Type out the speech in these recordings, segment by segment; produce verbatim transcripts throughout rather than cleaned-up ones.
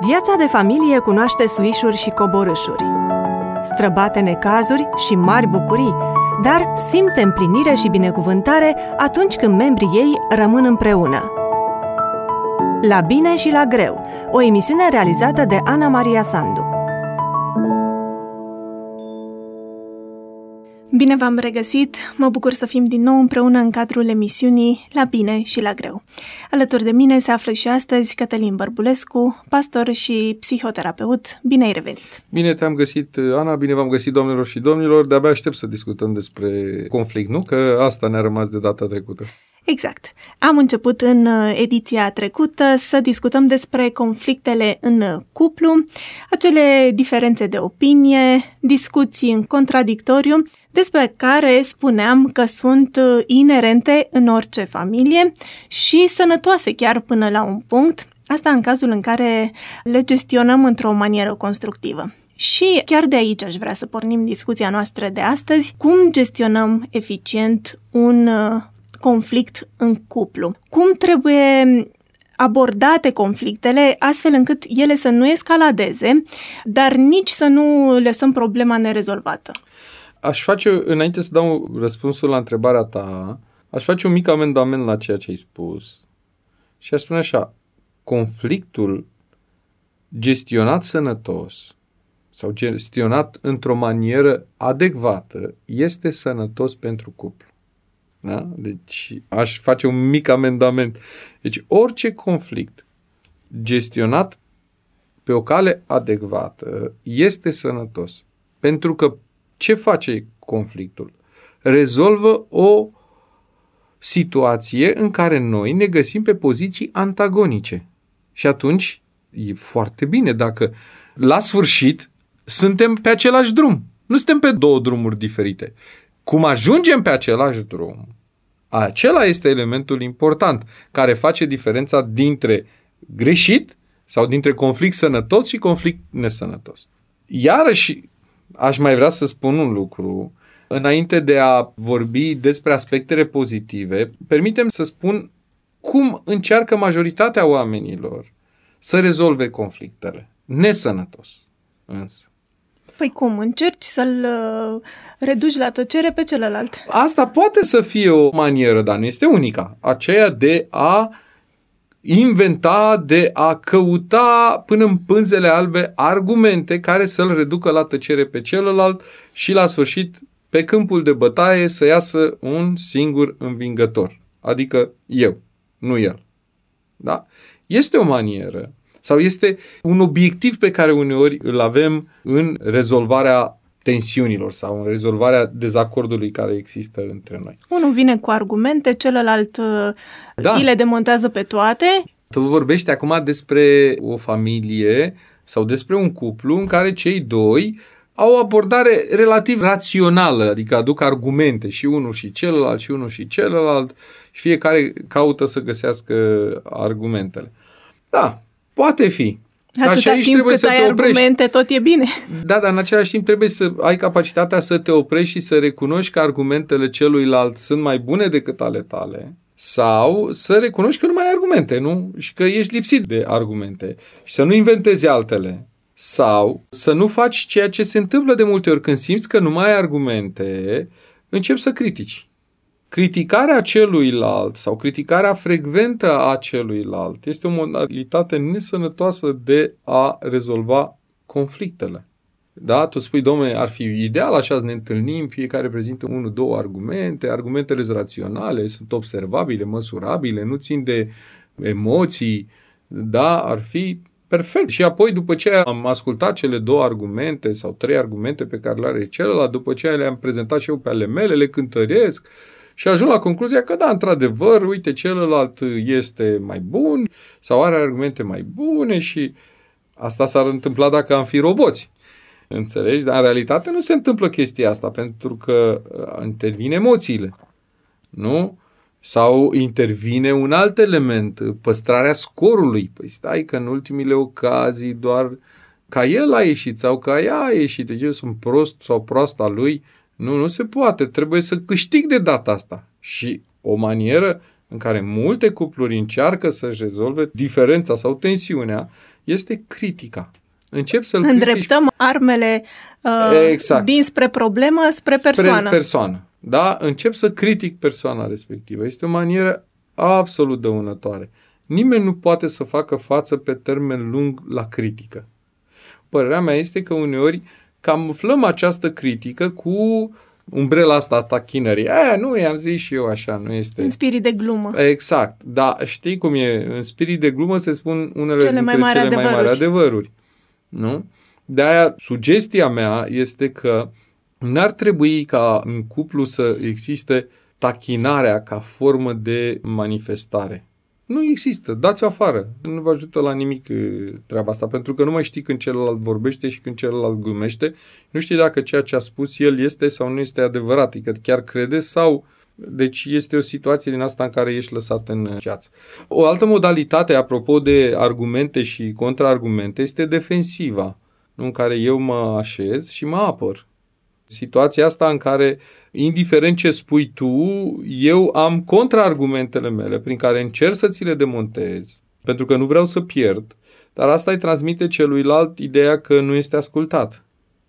Viața de familie cunoaște suișuri și coborâșuri, străbate necazuri și mari bucurii, dar simte împlinire și binecuvântare atunci când membrii ei rămân împreună. La bine și la greu, o emisiune realizată de Ana Maria Sandu. Bine v-am regăsit! Mă bucur să fim din nou împreună în cadrul emisiunii La bine și la greu. Alături de mine se află și astăzi Cătălin Bărbulescu, pastor și psihoterapeut. Bine ai revenit! Bine te-am găsit, Ana, bine v-am găsit, doamnelor și domnilor. De-abia aștept să discutăm despre conflict, nu? Că asta ne-a rămas de data trecută. Exact. Am început în ediția trecută să discutăm despre conflictele în cuplu, acele diferențe de opinie, discuții în contradictoriu, despre care spuneam că sunt inerente în orice familie și sănătoase chiar până la un punct, asta în cazul în care le gestionăm într-o manieră constructivă. Și chiar de aici aș vrea să pornim discuția noastră de astăzi, cum gestionăm eficient un conflict în cuplu. Cum trebuie abordate conflictele astfel încât ele să nu escaladeze, dar nici să nu lăsăm problema nerezolvată? Aș face, înainte să dau răspunsul la întrebarea ta, aș face un mic amendament la ceea ce ai spus și aș spune așa: conflictul gestionat sănătos sau gestionat într-o manieră adecvată este sănătos pentru cuplu. Da? Deci aș face un mic amendament. Deci orice conflict gestionat pe o cale adecvată este sănătos. Pentru că ce face conflictul? Rezolvă o situație în care noi ne găsim pe poziții antagonice. Și atunci e foarte bine dacă la sfârșit suntem pe același drum. Nu suntem pe două drumuri diferite. Cum ajungem pe același drum, acela este elementul important care face diferența dintre greșit sau dintre conflict sănătos și conflict nesănătos. Iarăși, aș mai vrea să spun un lucru. Înainte de a vorbi despre aspectele pozitive, permitem să spun cum încearcă majoritatea oamenilor să rezolve conflictele. Nesănătos, însă. Păi cum? Încerci să-l uh, reduci la tăcere pe celălalt? Asta poate să fie o manieră, dar nu este unica. Aceea de a inventa, de a căuta până în pânzele albe argumente care să-l reducă la tăcere pe celălalt și la sfârșit, pe câmpul de bătaie, să iasă un singur învingător. Adică eu, nu el. Da? Este o manieră sau este un obiectiv pe care uneori îl avem în rezolvarea tensiunilor sau în rezolvarea dezacordului care există între noi. Unul vine cu argumente, celălalt da. îi le demontează pe toate. Tu vorbești acum despre o familie sau despre un cuplu în care cei doi au o abordare relativ rațională, adică aduc argumente și unul și celălalt și unul și celălalt și fiecare caută să găsească argumentele. Da, poate fi. Atâta și aici timp cât să ai argumente, tot e bine. Da, dar în același timp trebuie să ai capacitatea să te oprești și să recunoști că argumentele celuilalt sunt mai bune decât ale tale sau să recunoști că nu mai ai argumente, nu? Și că ești lipsit de argumente și să nu inventezi altele. Sau să nu faci ceea ce se întâmplă de multe ori când simți că nu mai ai argumente, începi să critici. Criticarea celuilalt sau criticarea frecventă a celuilalt este o modalitate nesănătoasă de a rezolva conflictele. Da? Tu spui, dom'le, ar fi ideal așa să ne întâlnim, fiecare prezintă unul, două argumente, argumentele sunt raționale, sunt observabile, măsurabile, nu țin de emoții, da? Ar fi perfect. Și apoi, după ce am ascultat cele două argumente sau trei argumente pe care le are celălalt, după ce le-am prezentat și eu pe ale mele, le cântăresc și ajung la concluzia că, da, într-adevăr, uite, celălalt este mai bun sau are argumente mai bune și asta s-ar întâmpla dacă am fi roboți. Înțelegi? Dar în realitate nu se întâmplă chestia asta pentru că intervin emoțiile. Nu? Sau intervine un alt element, păstrarea scorului. Păi stai că în ultimile ocazii doar ca el a ieșit sau ca ea a ieșit. Deci eu sunt prost sau proasta lui. Nu, nu se poate. Trebuie să câștig de data asta. Și o manieră în care multe cupluri încearcă să-și rezolve diferența sau tensiunea este critica. Încep să-l Îndreptăm critici... armele uh, exact. dinspre problemă spre persoană. Spre persoană. Da? Încep să critic persoana respectivă. Este o manieră absolut dăunătoare. Nimeni nu poate să facă față pe termen lung la critică. Părerea mea este că uneori camuflăm această critică cu umbrela asta a tachinării. Aia, nu, i-am zis și eu așa, nu este... În spirit de glumă. Exact, da, știi cum e, în spirit de glumă se spun unele cele dintre mai mari cele adevăruri. mai mari adevăruri. Nu? De-aia, sugestia mea este că n-ar trebui ca în cuplu să existe tachinarea ca formă de manifestare. Nu există, dați-o afară. Nu vă ajută la nimic treaba asta, pentru că nu mai știi când celălalt vorbește și când celălalt glumește. Nu știi dacă ceea ce a spus el este sau nu este adevărat, adică chiar crede sau... Deci este o situație din asta în care ești lăsat în ceață. O altă modalitate, apropo de argumente și contraargumente, este defensiva, în care eu mă așez și mă apăr. Situația asta în care, indiferent ce spui tu, eu am contraargumentele mele prin care încerc să ți le demontez, pentru că nu vreau să pierd, dar asta îi transmite celuilalt ideea că nu este ascultat.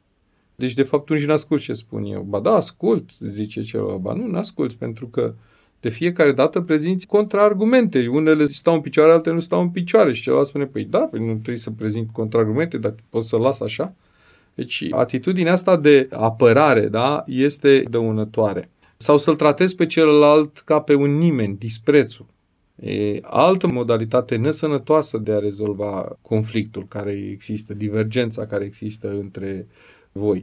Deci, de fapt, tu nici n-asculți ce spun eu. Ba da, ascult, zice celălalt. Ba nu, n-asculți, pentru că de fiecare dată prezinți contraargumente. Unele stau în picioare, altele nu stau în picioare. Și celălalt spune, păi da, păi nu trebuie să prezint contraargumente, dar pot să las așa. Deci, atitudinea asta de apărare, da, este dăunătoare. Sau să-l tratezi pe celălalt ca pe un nimeni, disprețul. E altă modalitate nesănătoasă de a rezolva conflictul care există, divergența care există între voi.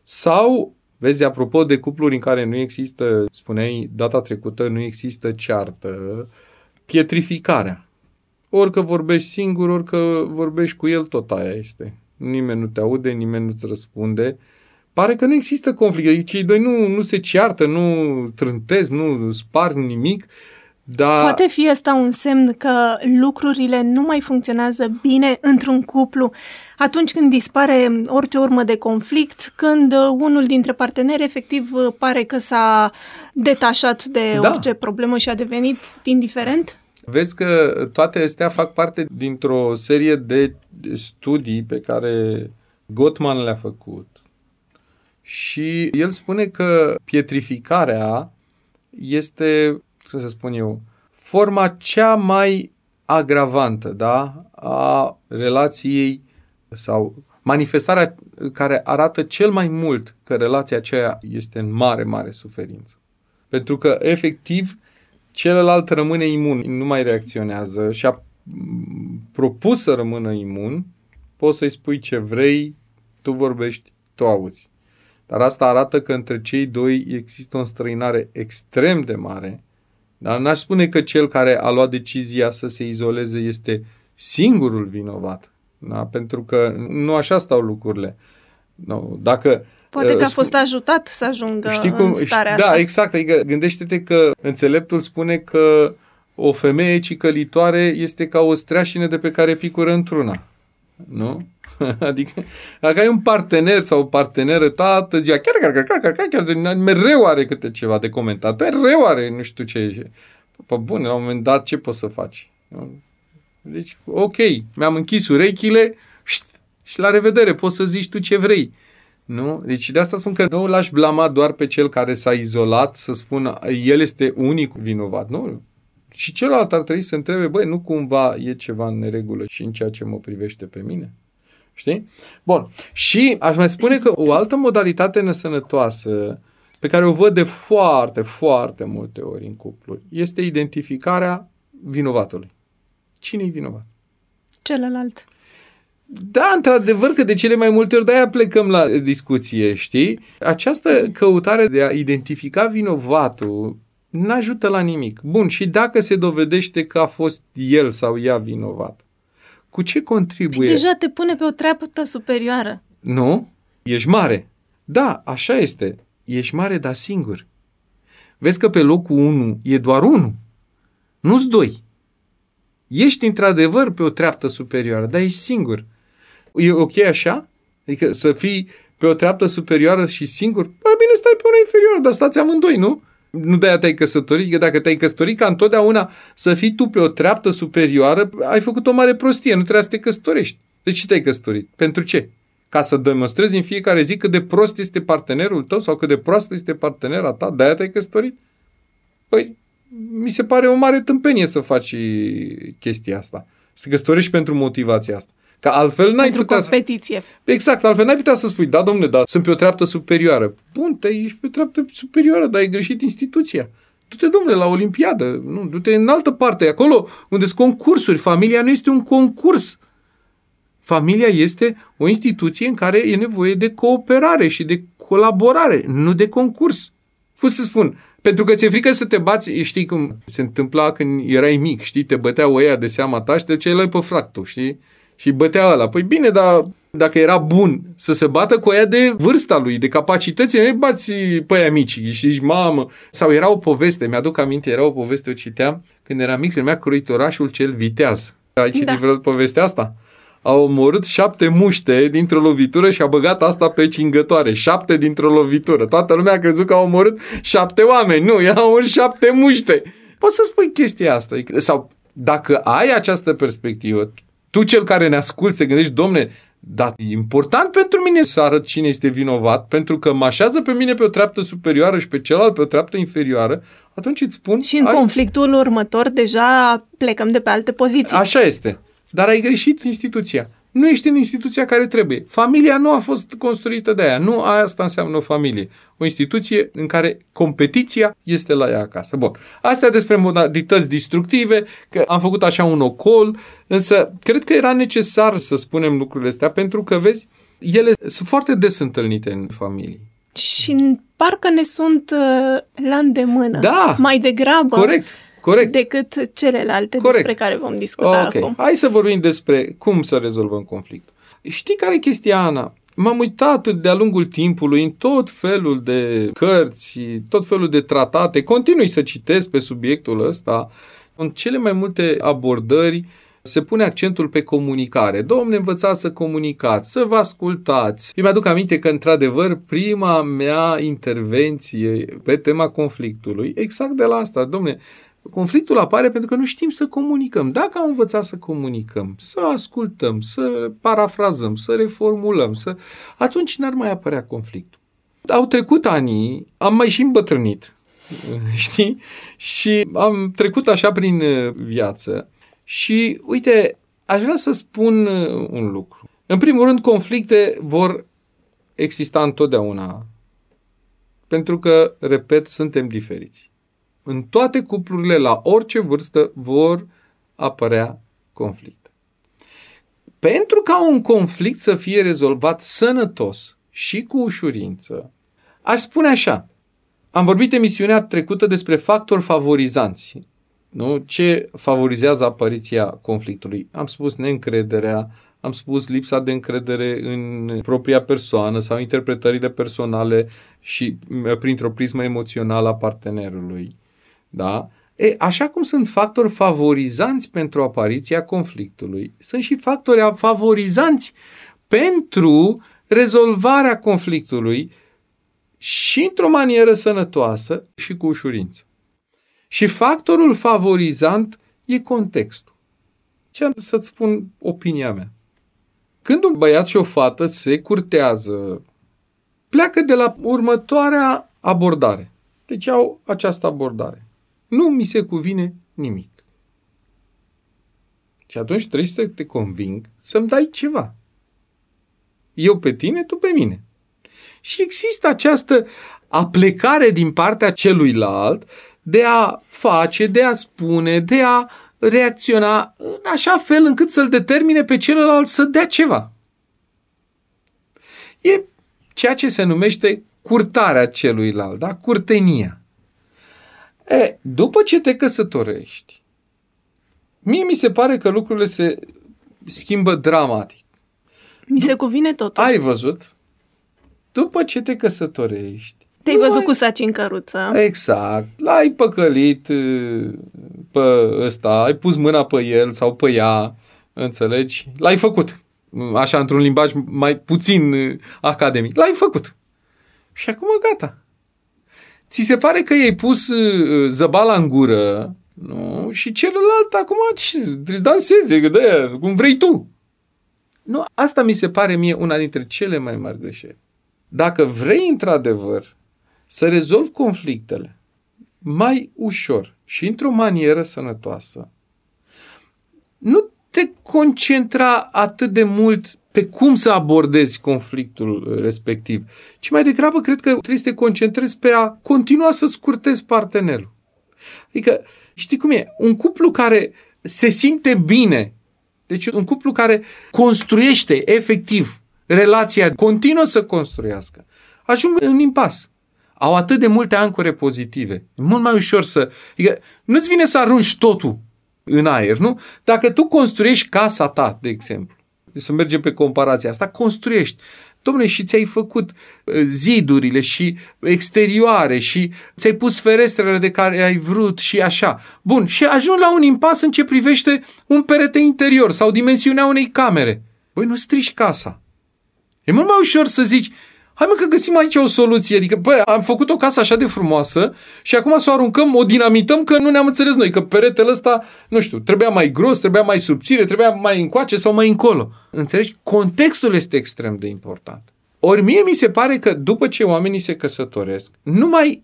Sau, vezi, apropo de cupluri în care nu există, spuneai data trecută, nu există ceartă, pietrificarea. Orică vorbești singur, orică vorbești cu el, tot aia este. Nimeni nu te aude, nimeni nu-ți răspunde. Pare că nu există conflict. Cei doi nu, nu se ceartă, nu trântesc, nu sparg nimic. Dar... Poate fi ăsta un semn că lucrurile nu mai funcționează bine într-un cuplu atunci când dispare orice urmă de conflict, când unul dintre parteneri efectiv pare că s-a detașat de da. orice problemă și a devenit indiferent? Vezi că toate astea fac parte dintr-o serie de studii pe care Gottman le-a făcut. Și el spune că pietrificarea este, cum să spun eu, forma cea mai agravantă, da, a relației sau manifestarea care arată cel mai mult că relația aceea este în mare, mare suferință. Pentru că, efectiv, celălalt rămâne imun, nu mai reacționează și a propus să rămână imun, poți să-i spui ce vrei, tu vorbești, tu auzi. Dar asta arată că între cei doi există o înstrăinare extrem de mare. Dar n-aș spune că cel care a luat decizia să se izoleze este singurul vinovat. Da? Pentru că nu așa stau lucrurile. No, dacă... Poate că a fost ajutat să ajungă știi cum, în starea da, asta. Da, exact. Adică gândește-te că înțeleptul spune că o femeie cicălitoare este ca o streașină de pe care picură într-una. Nu? Adică dacă ai un partener sau o parteneră toată ziua, chiar, chiar, chiar, chiar, chiar, chiar mereu are câte ceva de comentat, mereu are nu știu ce. Pă bun, la un moment dat ce poți să faci? Deci, ok, mi-am închis urechile și la revedere, poți să zici tu ce vrei. Nu? Deci de asta spun că nu l-aș blama doar pe cel care s-a izolat, să spună el este unic vinovat. Nu? Și celălalt ar trebui să întrebe, băi, nu cumva e ceva în neregulă și în ceea ce mă privește pe mine? Știi? Bun. Și aș mai spune că o altă modalitate nesănătoasă pe care o văd de foarte, foarte multe ori în cupluri este identificarea vinovatului. Cine e vinovat? Celălalt. Da, într-adevăr că de cele mai multe ori de-aia plecăm la discuție, știi? Această căutare de a identifica vinovatul n-ajută la nimic. Bun, și dacă se dovedește că a fost el sau ea vinovat, cu ce contribuie? Păi deja te pune pe o treaptă superioară. Nu? Ești mare. Da, așa este. Ești mare, dar singur. Vezi că pe locul unu e doar unul. Nu-s doi. Ești într-adevăr pe o treaptă superioară, dar ești singur. E ok așa? Adică să fii pe o treaptă superioară și singur? Bă, bine, stai pe una inferioară, dar stați amândoi, nu? Nu de-aia te-ai căsătorit, că dacă te-ai căsătorit ca întotdeauna să fii tu pe o treaptă superioară, ai făcut o mare prostie, nu trebuia să te căsătorești. De ce te-ai căsătorit? Pentru ce? Ca să demonstrezi în fiecare zi cât de prost este partenerul tău sau cât de proastă este partenera ta, de-aia te-ai căsătorit? Păi, mi se pare o mare tâmpenie să faci chestia asta. Să te căsătorești pentru motivația asta. Că altfel n-ai pentru putea competiție. Să... Exact, altfel n-ai putea să spui, da, domnule, da, sunt pe o treaptă superioară. Bun, te ești pe o treaptă superioară, dar ai greșit instituția. Du-te, domnule, la Olimpiadă, nu, du-te în altă parte, acolo unde sunt concursuri. Familia nu este un concurs. Familia este o instituție în care e nevoie de cooperare și de colaborare, nu de concurs. Cum să spun? Pentru că ți-e frică să te bați, știi cum se întâmpla când erai mic, știi, te băteau ăia de seama ta și te duceai pe fractul, știi? Și bătea ăla. Păi bine, dar dacă era bun să se bată cu aia de vârsta lui, de capacități, nu bați pe aia mici și zici, mamă. Sau era o poveste, mi-aduc aminte, era o poveste, o citeam când era mic, se numea Croitorașul cel viteaz. Ai citit da. vreodată povestea asta? A omorât șapte muște dintr-o lovitură și a băgat asta pe cingătoare. Șapte dintr-o lovitură. Toată lumea a crezut că a omorât șapte oameni. Nu, i-a omorât șapte muște. Poți să spui chestia asta. Sau dacă ai această perspectivă, tu cel care ne asculți te gândești, domne, dar e important pentru mine să arăt cine este vinovat, pentru că mă așează pe mine pe o treaptă superioară și pe celălalt pe o treaptă inferioară, atunci îți spun... Și în ai... conflictul următor deja plecăm de pe alte poziții. Așa este. Dar ai greșit instituția. Nu ești în instituția care trebuie. Familia nu a fost construită de aia. Nu asta înseamnă o familie. O instituție în care competiția este la ea acasă. Bun. Astea despre modalități destructive, că am făcut așa un ocol, însă cred că era necesar să spunem lucrurile astea, pentru că, vezi, ele sunt foarte des întâlnite în familie. Și parcă ne sunt uh, la îndemână. Da. Mai degrabă. Corect. Corect. Decât celelalte Corect. Despre care vom discuta okay. acum. Hai să vorbim despre cum să rezolvăm conflictul. Știi care e chestia, Ana? M-am uitat de-a lungul timpului în tot felul de cărți, tot felul de tratate, continui să citesc pe subiectul ăsta. În cele mai multe abordări se pune accentul pe comunicare. Dom'le, învățați să comunicați, să vă ascultați. Eu mi-aduc aminte că, într-adevăr, prima mea intervenție pe tema conflictului, exact de la asta, dom'le, conflictul apare pentru că nu știm să comunicăm. Dacă am învățat să comunicăm, să ascultăm, să parafrazăm, să reformulăm, să... atunci n-ar mai apărea conflictul. Au trecut ani, am mai și îmbătrânit, știi? Și am trecut așa prin viață și, uite, aș vrea să spun un lucru. În primul rând, conflicte vor exista întotdeauna, pentru că, repet, suntem diferiți. În toate cuplurile, la orice vârstă, vor apărea conflicte. Pentru ca un conflict să fie rezolvat sănătos și cu ușurință, aș spune așa, am vorbit emisiunea trecută despre factori favorizanți, nu? Ce favorizează apariția conflictului? Am spus neîncrederea, am spus lipsa de încredere în propria persoană sau interpretările personale și printr-o prismă emoțională a partenerului. Da? E, așa cum sunt factori favorizanți pentru apariția conflictului, sunt și factori favorizanți pentru rezolvarea conflictului și într-o manieră sănătoasă și cu ușurință. Și factorul favorizant e contextul. Ce am să-ți spun opinia mea? Când un băiat și o fată se curtează, pleacă de la următoarea abordare. Deci au această abordare. Nu mi se cuvine nimic. Și atunci trebuie să te conving să-mi dai ceva. Eu pe tine, tu pe mine. Și există această aplecare din partea celuilalt de a face, de a spune, de a reacționa în așa fel încât să-l determine pe celălalt să dea ceva. E ceea ce se numește curtarea celuilalt, da? Curtenia. E, după ce te căsătorești, mie mi se pare că lucrurile se schimbă dramatic. Mi se cuvine totul. Ai văzut? După ce te căsătorești, te-ai văzut ai... cu saci în căruță. Exact. L-ai păcălit pe ăsta, ai pus mâna pe el sau pe ea, înțelegi? L-ai făcut. Așa, într-un limbaj mai puțin academic. L-ai făcut. Și acum gata. ți se pare că i-ai pus zăbala în gură, nu? Și celălalt acum danseze, de cum vrei tu. Nu, asta mi se pare mie una dintre cele mai mari greșeli. Dacă vrei într-adevăr să rezolvi conflictele mai ușor și într-o manieră sănătoasă, nu te concentra atât de mult pe cum să abordezi conflictul respectiv, ci mai degrabă cred că trebuie să te concentrezi pe a continua să scurtezi partenerul. Adică, știi cum e? Un cuplu care se simte bine, deci un cuplu care construiește efectiv relația, continuă să construiască, ajung în impas. Au atât de multe ancore pozitive. E mult mai ușor să... Adică nu-ți vine să arunci totul în aer, nu? Dacă tu construiești casa ta, de exemplu, să mergem pe comparația asta, construiești. Dom'le, și ți-ai făcut zidurile și exterioare și ți-ai pus ferestrele de care ai vrut și așa. Bun, și ajungi la un impas în ce privește un perete interior sau dimensiunea unei camere. Băi, nu strici casa. E mult mai ușor să zici, hai mă că găsim aici o soluție, adică, băi, am făcut o casă așa de frumoasă și acum să o aruncăm, o dinamităm că nu ne-am înțeles noi, că peretele ăsta, nu știu, trebuia mai gros, trebuia mai subțire, trebuia mai încoace sau mai încolo. Înțelegi? Contextul este extrem de important. Ori mie mi se pare că după ce oamenii se căsătoresc, nu mai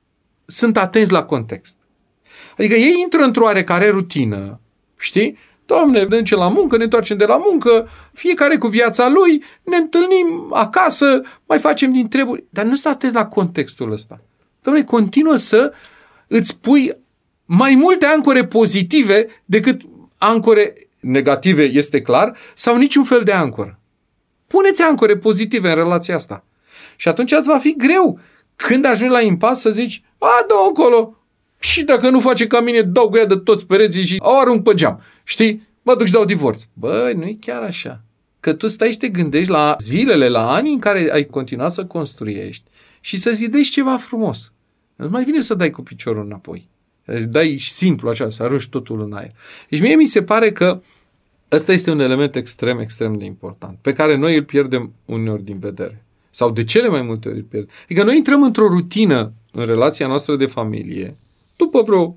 sunt atenți la context. Adică ei intră într-o oarecare rutină, știi? Doamne, ne ducem la muncă, ne întoarcem de la muncă, fiecare cu viața lui, ne întâlnim acasă, mai facem din treburi. Dar nu stai atent la contextul ăsta. Doamne, continuă să îți pui mai multe ancore pozitive decât ancore negative, este clar, sau niciun fel de ancoră. Puneți ancore pozitive în relația asta. Și atunci îți va fi greu când ajungi la impas să zici, a, dă-o acolo. Și dacă nu face ca mine, dau cu ea de toți pereții și o arunc pe geam. Știi? Mă duc și dau divorț. Băi, nu e chiar așa. Că tu stai și te gândești la zilele, la anii în care ai continuat să construiești și să zidești ceva frumos. Nu mai vine să dai cu piciorul înapoi. Dai simplu așa, să arunci totul în aer. Deci mie mi se pare că ăsta este un element extrem, extrem de important, pe care noi îl pierdem uneori din vedere. Sau de cele mai multe ori îl pierdem. Adică noi intrăm într-o rutină în relația noastră de familie. După vreo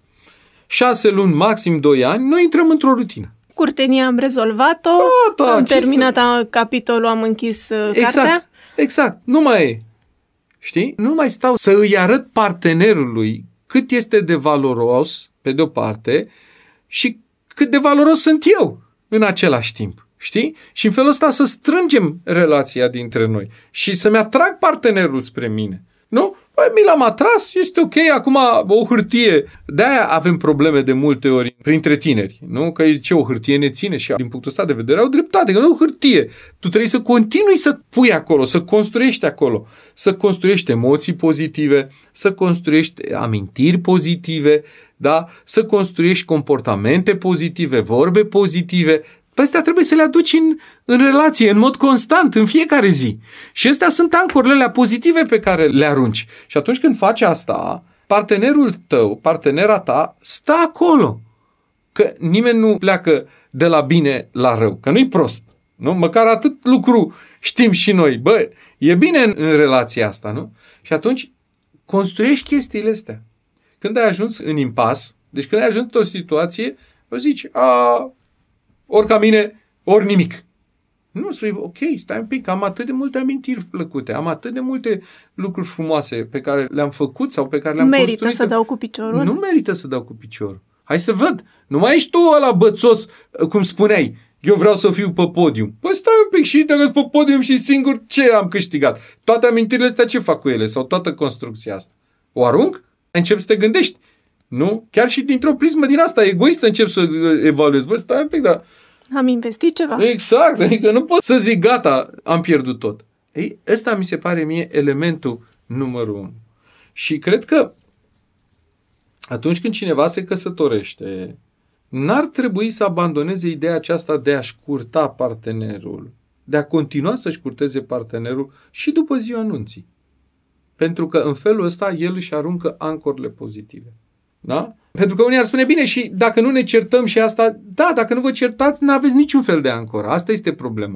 șase luni, maxim doi ani, noi intrăm într-o rutină. Curtenia am rezolvat-o, da, da, am terminat să... capitolul, am închis exact, cartea. Exact, nu mai e. Știi? Nu mai stau să îi arăt partenerului cât este de valoros, pe de-o parte, și cât de valoros sunt eu în același timp. Știi? Și în felul ăsta să strângem relația dintre noi și să-mi atrag partenerul spre mine. Nu? Băi, mi l-am atras, este ok, acum o hârtie. De-aia avem probleme de multe ori printre tineri, nu? Că zice, o hârtie ne ține și din punctul ăsta de vedere au dreptate, că nu o hârtie. Tu trebuie să continui să pui acolo, să construiești acolo, să construiești emoții pozitive, să construiești amintiri pozitive, da? Să construiești comportamente pozitive, vorbe pozitive. Pe astea trebuie să le aduci în, în relație, în mod constant, în fiecare zi. Și astea sunt ancorele pozitive pe care le arunci. Și atunci când faci asta, partenerul tău, partenera ta, stă acolo. Că nimeni nu pleacă de la bine la rău, că nu-i prost. Nu? Măcar atât lucru știm și noi. Bă, e bine în, în relația asta, nu? Și atunci construiești chestiile astea. Când ai ajuns în impas, deci când ai ajuns într-o situație, o zici, a... ori ca mine, ori nimic. Nu, spui, ok, stai un pic, am atât de multe amintiri plăcute, am atât de multe lucruri frumoase pe care le-am făcut sau pe care le-am merită construit. Merită să dau cu piciorul? Nu merită să dau cu piciorul. Hai să văd. Nu mai ești tu ăla bățos, cum spuneai, eu vreau să fiu pe podium. Păi stai un pic și dacă sunt pe podium și singur, ce am câștigat? Toate amintirile astea, ce fac cu ele? Sau toată construcția asta? O arunc? Încep să te gândești. Nu? Chiar și dintr-o prismă din asta egoistă încep să evaluezi. Bă, stai un pic, dar... Am investit ceva. Exact, adică nu pot să zic gata, am pierdut tot. Ei, ăsta mi se pare mie elementul numărul unu. Și cred că atunci când cineva se căsătorește, n-ar trebui să abandoneze ideea aceasta de a-și curta partenerul, de a continua să-și curteze partenerul și după ziua anunții. Pentru că în felul ăsta el își aruncă ancorile pozitive. Da? Pentru că unii ar spune, bine, și dacă nu ne certăm și asta, da, dacă nu vă certați, n-aveți niciun fel de ancoră. Asta este problema.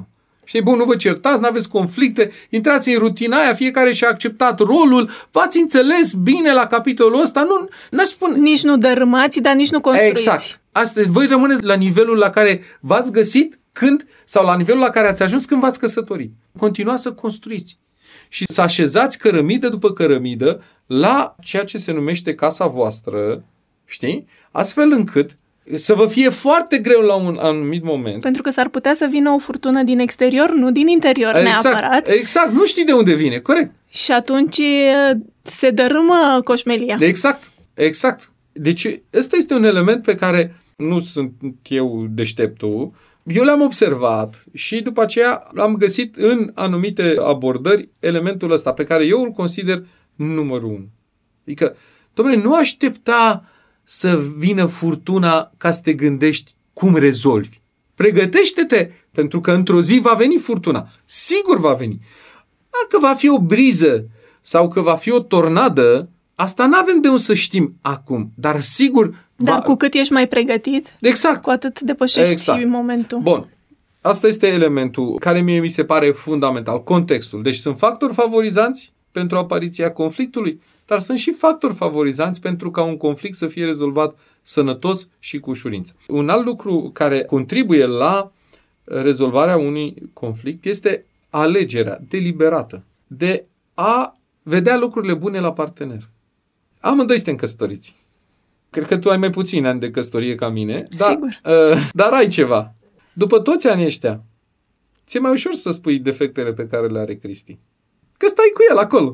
Știi, bun, nu vă certați, n-aveți conflicte, intrați în rutina aia, fiecare și-a acceptat rolul, v-ați înțeles bine la capitolul ăsta, nu, n-aș spune... Nici nu dărâmați, dar nici nu construiți. Exact. Astăzi, voi rămâneți la nivelul la care v-ați găsit când, sau la nivelul la care ați ajuns când v-ați căsătorit. Continuați să construiți și să așezați cărămidă după cărămidă la ceea ce se numește casa voastră, știi? Astfel încât să vă fie foarte greu la un anumit moment. Pentru că s-ar putea să vină o furtună din exterior, nu din interior exact, neapărat. Exact, nu știi de unde vine, corect. Și atunci se dărâmă coșmelia. Exact, exact. Deci ăsta este un element pe care nu sunt eu deșteptul, eu le-am observat și după aceea am găsit în anumite abordări elementul ăsta pe care eu îl consider numărul unu. Adică, dom'le, nu aștepta să vină furtuna ca să te gândești cum rezolvi. Pregătește-te, pentru că într-o zi va veni furtuna. Sigur va veni. Dacă va fi o briză sau că va fi o tornadă, asta n-avem de unde să știm acum. Dar sigur... Dar va... cu cât ești mai pregătit, exact. cu atât depășești exact. momentul. Bun. Asta este elementul care mie mi se pare fundamental. Contextul. Deci sunt factori favorizanți pentru apariția conflictului, dar sunt și factori favorizanți pentru ca un conflict să fie rezolvat sănătos și cu ușurință. Un alt lucru care contribuie la rezolvarea unui conflict este alegerea deliberată de a vedea lucrurile bune la partener. Amândoi suntem căsătoriți. Cred că tu ai mai puțini ani de căsătorie ca mine, dar, Sigur. uh, dar ai ceva. După toți anii ăștia, ți-e mai ușor să spui defectele pe care le are Cristi. Că stai cu el acolo.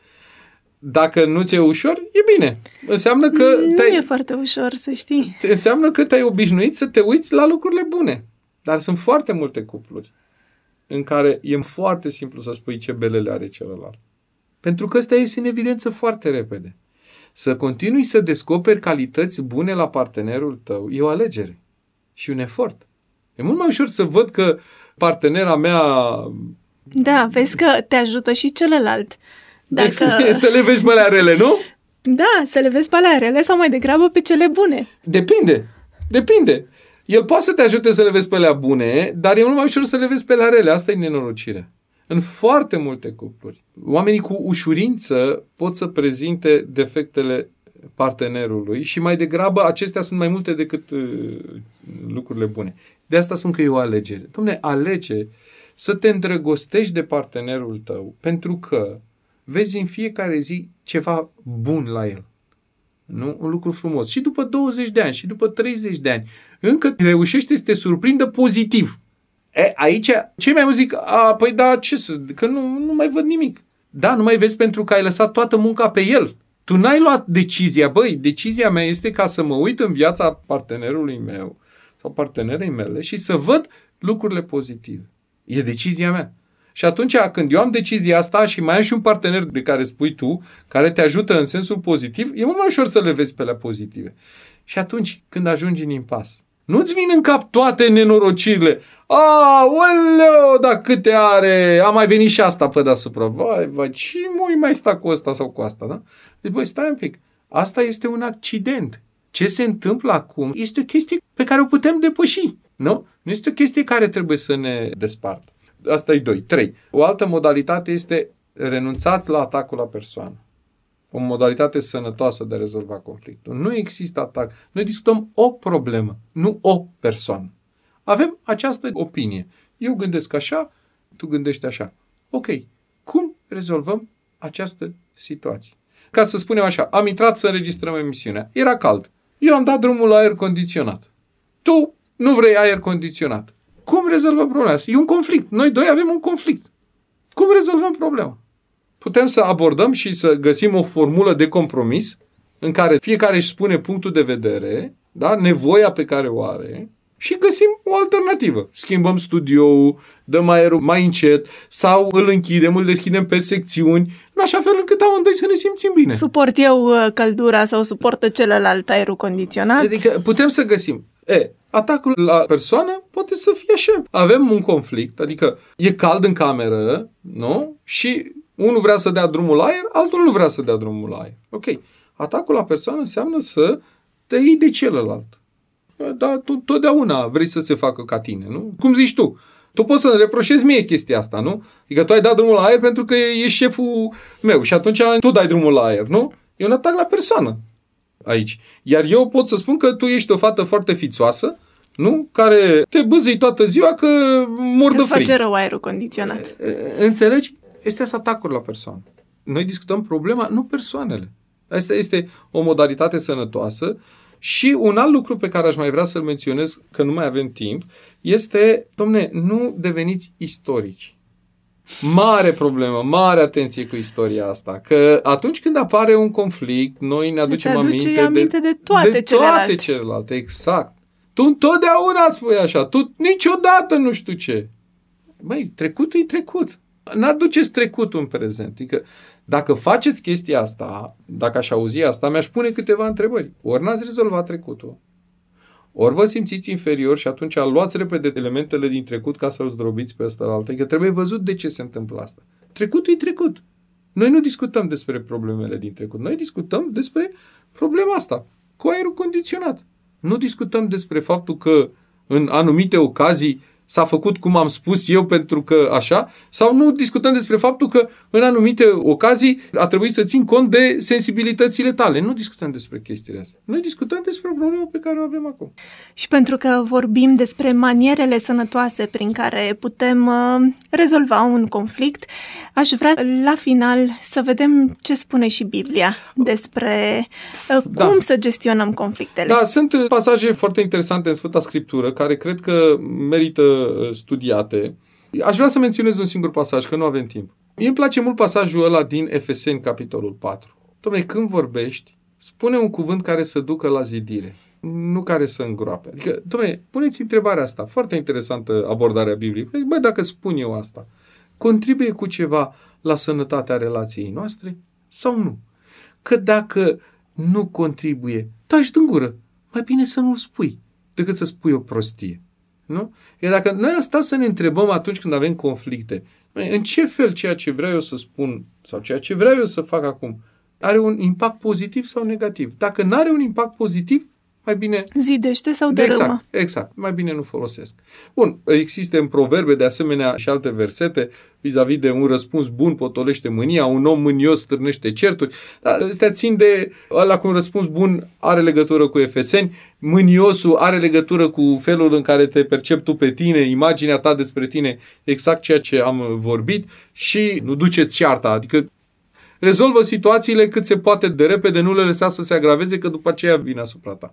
Dacă nu ți-e ușor, e bine. Înseamnă că nu te-ai, e foarte ușor, să știi. înseamnă că te-ai obișnuit să te uiți la lucrurile bune. Dar sunt foarte multe cupluri în care e foarte simplu să spui ce belele are celălalt. Pentru că ăsta iese în evidență foarte repede. Să continui să descoperi calități bune la partenerul tău e o alegere și un efort. E mult mai ușor să văd că partenera mea... Da, vezi că te ajută și celălalt. Dacă... Să le vezi pe alea rele, nu? Da, să le vezi pe alea rele sau mai degrabă pe cele bune. Depinde. Depinde. El poate să te ajute să le vezi pe alea bune, dar e mult mai ușor să le vezi pe alea rele. Asta e nenorocirea. În foarte multe cupluri, oamenii cu ușurință pot să prezinte defectele partenerului și mai degrabă acestea sunt mai multe decât uh, lucrurile bune. De asta spun că e o alegere. Dom'le, alege să te îndrăgostești de partenerul tău pentru că vezi în fiecare zi ceva bun la el. Nu? Un lucru frumos. Și după douăzeci de ani, și după treizeci de ani, încă reușește să te surprindă pozitiv. E, aici, cei mai mulți zic, a, păi da, ce să, că nu, nu mai văd nimic. Da, nu mai vezi pentru că ai lăsat toată munca pe el. Tu n-ai luat decizia. Băi, decizia mea este ca să mă uit în viața partenerului meu sau partenerei mele și să văd lucrurile pozitive. E decizia mea. Și atunci, când eu am decizia asta și mai am și un partener de care spui tu, care te ajută în sensul pozitiv, e mult mai ușor să le vezi pe alea pozitive. Și atunci, când ajungi în impas, nu-ți vin în cap toate nenorocirile. Aoleu, dar câte are, a mai venit și asta pe deasupra. Vai, vai, ce mui mai sta cu ăsta sau cu asta, da? Deci, băi, stai un pic. Asta este un accident. Ce se întâmplă acum este o chestie pe care o putem depăși, nu? Nu este o chestie care trebuie să ne despartă. Asta e doi. Trei. O altă modalitate este renunțați la atacul la persoană. O modalitate sănătoasă de a rezolva conflictul. Nu există atac. Noi discutăm o problemă, nu o persoană. Avem această opinie. Eu gândesc așa, tu gândești așa. Ok. Cum rezolvăm această situație? Ca să spunem așa, am intrat să înregistrăm emisiunea. Era cald. Eu am dat drumul la aer condiționat. Tu nu vrei aer condiționat. Cum rezolvăm problema asta? E un conflict. Noi doi avem un conflict. Cum rezolvăm problema? Putem să abordăm și să găsim o formulă de compromis în care fiecare își spune punctul de vedere, da? Nevoia pe care o are și găsim o alternativă. Schimbăm studioul, dăm aerul mai încet sau îl închidem, îl deschidem pe secțiuni, în așa fel încât amândoi să ne simțim bine. Suport eu căldura sau suportă celălalt aerul condiționat? Adică putem să găsim. E, atacul la persoană poate să fie așa. Avem un conflict, adică e cald în cameră, nu? Și unul vrea să dea drumul la aer, altul nu vrea să dea drumul la aer. Ok. Atacul la persoană înseamnă să te iei de celălalt. Dar tu totdeauna vrei să se facă ca tine, nu? Cum zici tu? Tu poți să-mi reproșezi mie chestia asta, nu? Adică tu ai dat drumul la aer pentru că ești șeful meu și atunci tu dai drumul la aer, nu? E un atac la persoană aici. Iar eu pot să spun că tu ești o fată foarte fițoasă, nu? Care te bâzâi toată ziua că mor de frig. Îți face rău aerul condiționat. Înțelegi? Este atacuri la persoană. Noi discutăm problema, nu persoanele. Asta este o modalitate sănătoasă. Și un alt lucru pe care aș mai vrea să-l menționez, că nu mai avem timp, este, domne, nu deveniți istorici. Mare problemă, mare atenție cu istoria asta, că atunci când apare un conflict, noi ne aducem aminte, aminte de, de toate de celelalte. toate celelalte. Exact. Tu întotdeauna spui așa, tu niciodată nu știu ce. Băi, trecutul e trecut. N-aduceți trecutul în prezent. Adică, dacă faceți chestia asta, dacă aș auzi asta, mi-aș pune câteva întrebări. Ori n-ați rezolvat trecutul, ori vă simțiți inferior și atunci luați repede elementele din trecut ca să-l zdrobiți pe ăsta-altă. Adică trebuie văzut de ce se întâmplă asta. Trecutul e trecut. Noi nu discutăm despre problemele din trecut. Noi discutăm despre problema asta, cu aerul condiționat. Nu discutăm despre faptul că în anumite ocazii s-a făcut cum am spus eu pentru că așa, sau nu discutăm despre faptul că în anumite ocazii a trebuit să țin cont de sensibilitățile tale. Nu discutăm despre chestiile astea. Noi discutăm despre problema pe care o avem acum. Și pentru că vorbim despre manierele sănătoase prin care putem uh, rezolva un conflict, aș vrea la final să vedem ce spune și Biblia despre uh, cum da. să gestionăm conflictele. Da, sunt pasaje foarte interesante în Sfânta Scriptură care cred că merită studiate. Aș vrea să menționez un singur pasaj, că nu avem timp. Mie îmi place mult pasajul ăla din Efeseni, capitolul patru. Dom'le, când vorbești, spune un cuvânt care să ducă la zidire, nu care să îngroape. Adică, dom'le, puneți întrebarea asta. Foarte interesantă abordarea Bibliei. Băi, dacă spun eu asta, contribuie cu ceva la sănătatea relației noastre sau nu? Că dacă nu contribuie, taci din gură. Mai bine să nu-l spui decât să spui o prostie. Nu? Iar dacă noi am stat să ne întrebăm atunci când avem conflicte, în ce fel ceea ce vreau eu să spun sau ceea ce vreau eu să fac acum are un impact pozitiv sau negativ? Dacă nu are un impact pozitiv, mai bine... Zidește sau dărâmă. Exact, exact. Mai bine nu folosesc. Bun, există în proverbe de asemenea și alte versete vis-a-vis de un răspuns bun potolește mânia, un om mânios stârnește certuri. Dar astea țin de ăla cu un răspuns bun are legătură cu Efeseni, mâniosul are legătură cu felul în care te percepi tu pe tine, imaginea ta despre tine, exact ceea ce am vorbit și nu duceți cearta, adică rezolvă situațiile cât se poate de repede, nu le lăsa să se agraveze, că după aceea vine asupra ta.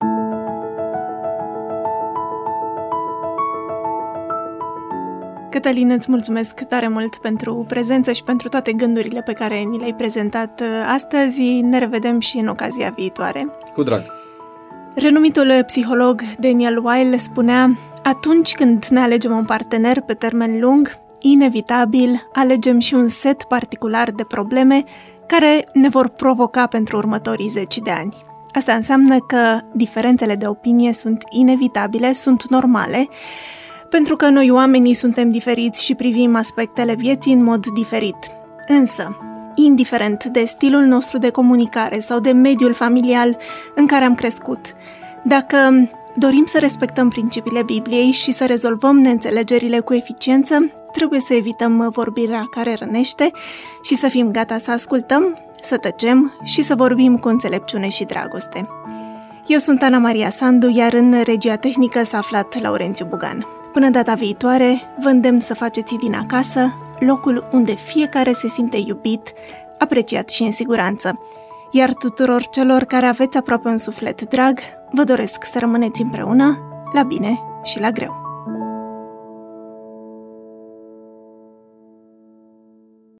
Cătălin, îți mulțumesc tare mult pentru prezență și pentru toate gândurile pe care ni le-ai prezentat astăzi. Ne revedem și în ocazia viitoare. Cu drag! Renumitul psiholog Daniel Weil spunea: atunci când ne alegem un partener pe termen lung, inevitabil alegem și un set particular de probleme care ne vor provoca pentru următorii zeci de ani. Asta înseamnă că diferențele de opinie sunt inevitabile, sunt normale, pentru că noi oamenii suntem diferiți și privim aspectele vieții în mod diferit. Însă, indiferent de stilul nostru de comunicare sau de mediul familial în care am crescut, dacă dorim să respectăm principiile Bibliei și să rezolvăm neînțelegerile cu eficiență, trebuie să evităm vorbirea care rănește și să fim gata să ascultăm, să tăcem și să vorbim cu înțelepciune și dragoste. Eu sunt Ana Maria Sandu, iar în regia tehnică s-a aflat Laurențiu Bugan. Până data viitoare, vă îndemn să faceți din acasă locul unde fiecare se simte iubit, apreciat și în siguranță. Iar tuturor celor care aveți aproape un suflet drag, vă doresc să rămâneți împreună, la bine și la greu.